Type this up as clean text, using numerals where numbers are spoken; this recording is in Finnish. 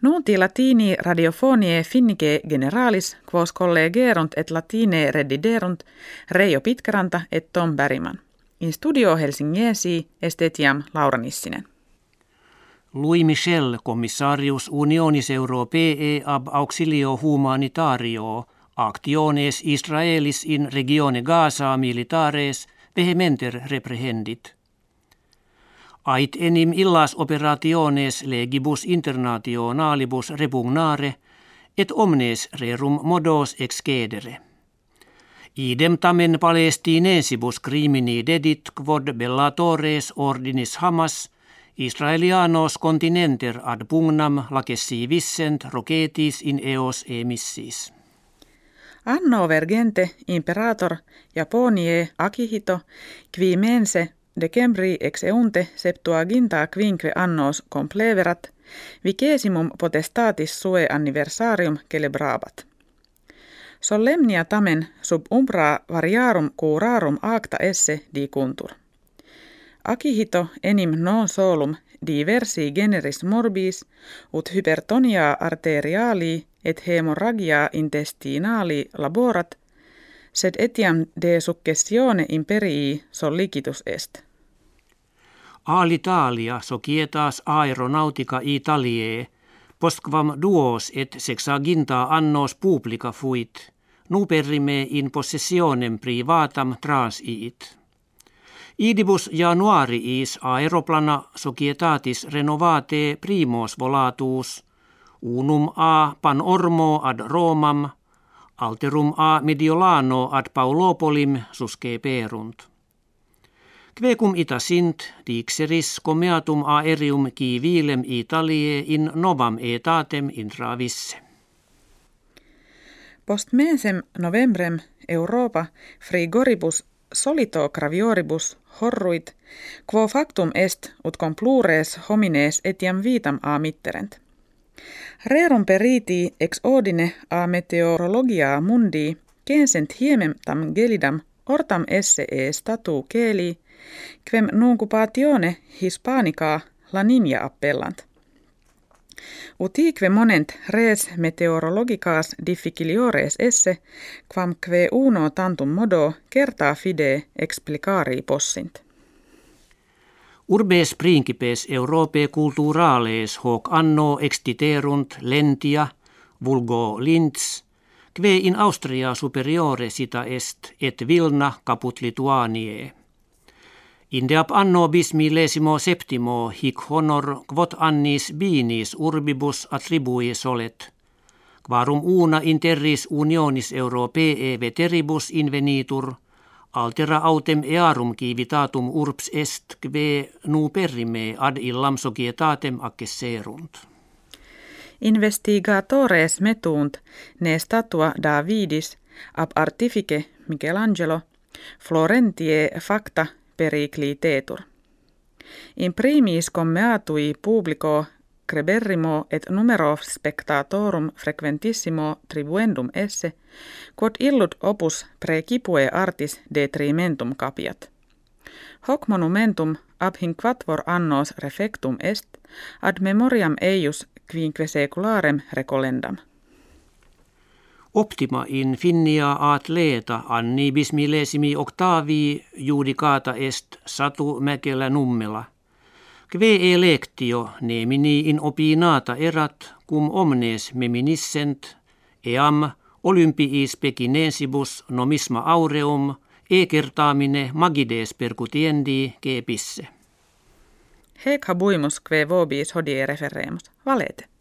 Nunti latini radiofonie finnike generalis quos collegerunt et latine rediderunt Reijo Pitkeranta et Tom Bergman. In studio Helsingiesi estetiam Laura Nissinen. Louis Michel, commissarius unionis Europae ab auxilio humanitario, actiones Israelis in regione Gaza militares vehementer reprehendit. Ait enim illas operationes legibus internationalibus repugnare, et omnes rerum modos excedere. Idem tamen palestinensibus crimini dedit quod bellatores ordinis Hamas, Israelianos continenter ad pugnam lacessi vissent rocetis in eos emissis. Anno vergente imperator Japonie Akihito qui mense decembri exeunte septuaginta quinque annos compleverat, vicesimum potestatis sue anniversarium celebrabat. Solemnia tamen sub umbra variarum curarum acta esse dicuntur. Akihito enim non solum diversi generis morbis ut hypertonia arteriali et hemorrhagia intestinali laborat, sed etiam de successione imperii sollicitus est. Alitalia societas aeronautica Italiae, postquam duos et sexaginta annos publica fuit, nuperrime in possessionem privatam transiit. Idibus januariis aeroplana societatis renovate primos volatus, unum a Panormo ad Romam, alterum a Mediolano ad Paulopolim susceperunt. Quecum ita sint dixeris comeatum aerium civilem Italiae in novam etatem intravisse. Post mensem novembrem Europa frigoribus solito gravioribus horruit, quo factum est ut cum plures homines etiam vitam a mitterent. Rerum periti ex ordine a meteorologia mundi censent hiemem tam gelidam ortam esse e statu celi, quem nuncupatione Hispanica la Niña appellant. Utique monent res meteorologicas difficiliores esse, quam que uno tantum modo certa fide explicari possint. Urbes principes Europae culturales hoc anno extiterunt lentia, vulgo Linz, que in Austria superiore sita est, et Vilna caput Lituaniae. Indeap anno bismillesimo septimo hic honor quod annis binis urbibus attribui solet, quarum una interris unionis Europae veteribus invenitur, altera autem earum civitatum urbs est que nuperrime ad illam societatem accesserunt. Investigatores metunt ne statua Davidis ab artifice Michelangelo Florentie facta periclitetur. In primis commeatui publico creberrimo et numero spectatorum frequentissimo tribuendum esse, quod illud opus precipue artis detrimentum capiat. Hoc monumentum ab hinquatvor annos refectum est, ad memoriam eius quinque secularem recollendam. Optima in Finnia atleta anni bismillesimi octavii judicata est Satu Mäkelä Nummela, que electio nemini in opinata erat cum omnes meminissent eam olympiis pekinensibus nomisma aureum ecertamine magides percutiendi cepisse. Hec habuimus que vobis hodie referemus, valete.